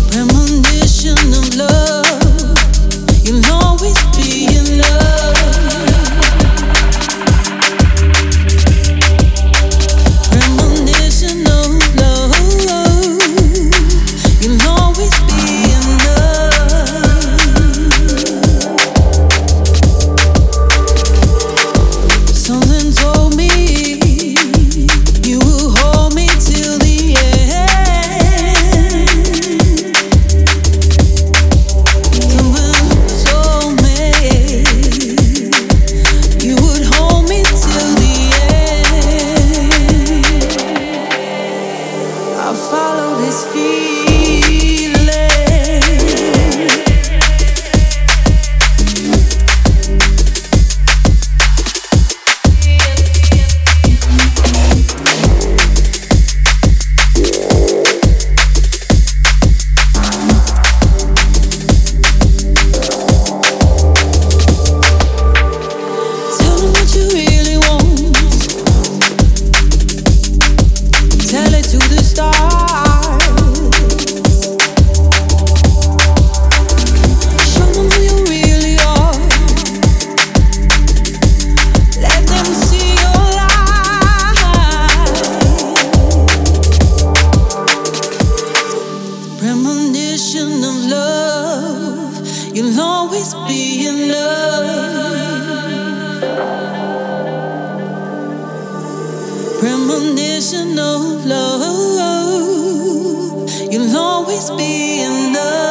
Premonition of love, you'll always be in love. Premonition of love, you'll always be in love. Something told me you will hold me till the end. Something told me you would hold me till the end. I follow this feeling. Tell them what you really want. Tell it to the stars. Show them who you really are. Let them see your light. Premonition of love, you'll always be in love. Premonition of love, you'll always be in love.